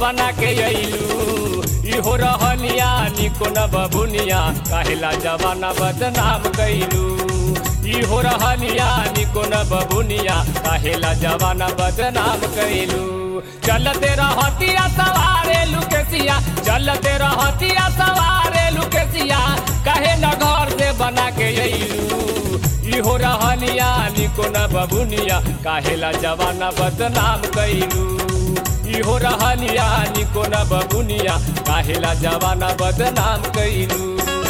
बना के अइलू इहो रहनिया निको न बबुनिया काहेला जवाना बदनाम कइलू इहो रहनिया निको न बबुनिया काहेला जवाना बदनाम कइलू चलते रहतिया सवारे लुकेसिया चलते रहतिया सवारे लुकेसिया काहे न घर से बना के अइलू इहो रहनिया निको न बबुनिया काहेला जवाना बदनाम कइलू इहो रहनिया निको न बबुनिया काहेला जवाना बदनाम कइलू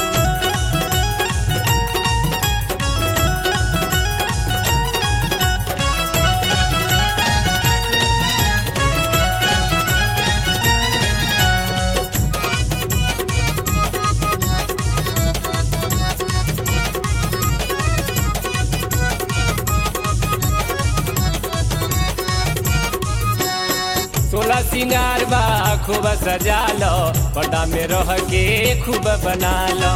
सोलह सिंगार बा खूब सजा लो पर्दा में रह के खूब बना लो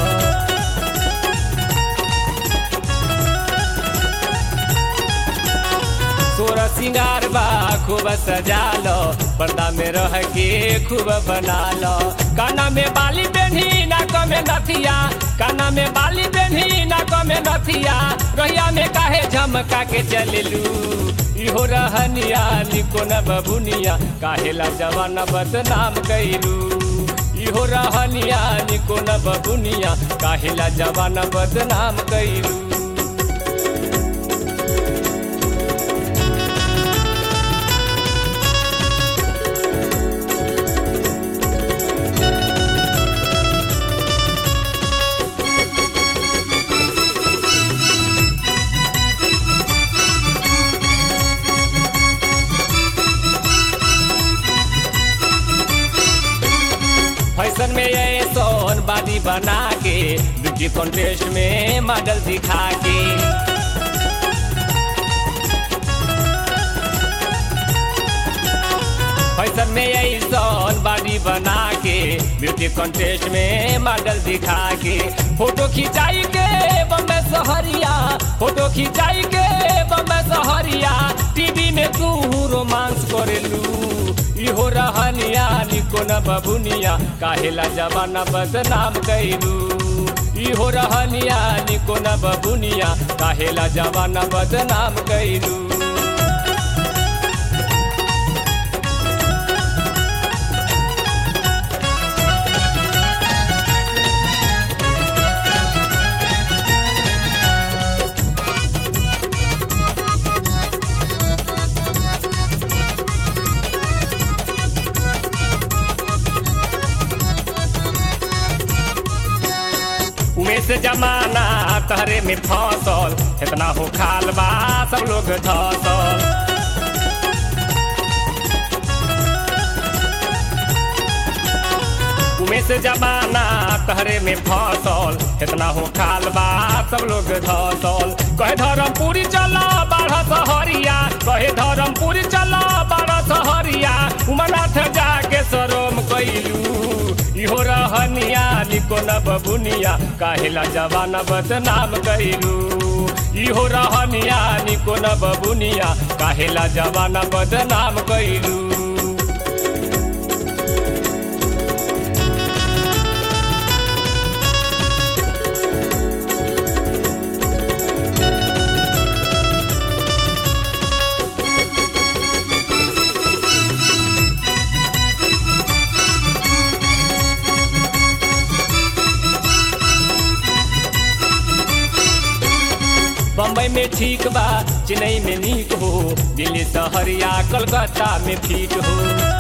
सोलह सिंगार बा खूब सजा लो पर्दा में रह के खूब बना लो काना में बाली बेनी नाक में नथिया काना में बाली बेनी नाक में नथिया रहिया में काहे झमका के चललू इहो रहनिया निको न बबुनिया काहेला जवाना बदनाम कइलू इहो रहनिया निको न बबुनिया काहेला जवाना बदनाम कइलू फैशन में ये सोन बादी बना के ब्यूटी कॉन्टेस्ट में मॉडल दिखा के फैशन में ये सोन बादी बना के ब्यूटी कॉन्टेस्ट में मॉडल दिखा के फोटो खिंचाई के बम्बे सहरिया फोटो खिंचाई के बम्बे सहरिया टीवी में तू रोमांस करेलू इहो रहनिया निको न बबुनिया काहेला जवाना बदनाम कइलू इहो रहनिया निको न बबुनिया काहेला जवाना बदनाम कइलू उमेश जमाना तहरे में फसल इतना हो खाल बा सब लोग धसल उमेश जमाना तहरे में फसल इतना हो खाल बा सब लोग धसल कहे धर्मपुरी चला बारह सहरिया कहे धर्मपुरी चला बारह सहरिया उमनाथ जाके शरम कइलू इहो रहनिया निको न बबुनिया काहेला जवाना बदनाम कइलू इहो रहनिया निको न बबुनिया काहेला जवाना बदनाम कइलू बम्बई में ठीक बा चेन्नई में नीक हो दिल्ली सहरिया कलकत्ता में ठीक हो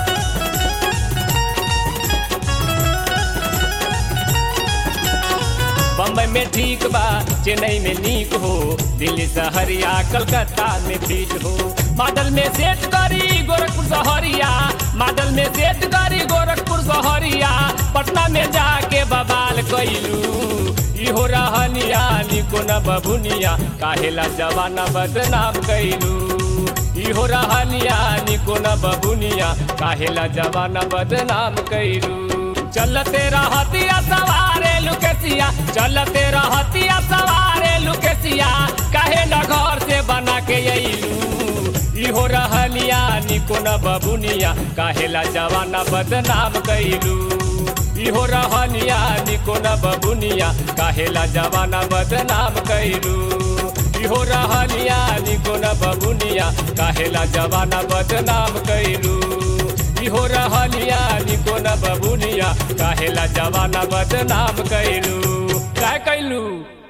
बम्बई में ठीक बा चेन्नई में नीक हो दिल्ली सहरिया कलकत्ता में ठीक हो मॉडल में सेट करी गोरखपुर सहरिया मॉडल में सेट करी गोरखपुर सहरिया पटना में जाके बवाल कइलू इहो रहनिया निको न बबुनिया काहेला जवाना बदनाम कइलू इहो रहनिया निको न बबुनिया काहेला जवाना बदनाम कइलू चलते रहतिया सवारे लुकेसिया चलते रहतिया सवारे लुकेसिया काहे न घर से बना के अइलू इहो रहनिया निको न बबुनिया काहेला जवाना बदनाम कैलू इहो रहनिया निको न बबुनिया काहेला जवाना बदनाम कैलू इहो रहनिया निको न बबुनिया काहेला जवाना बदनाम कैलू इहो रहनिया निको न बबुनिया काहेला जवाना बदनाम कैलू क्या कैलू।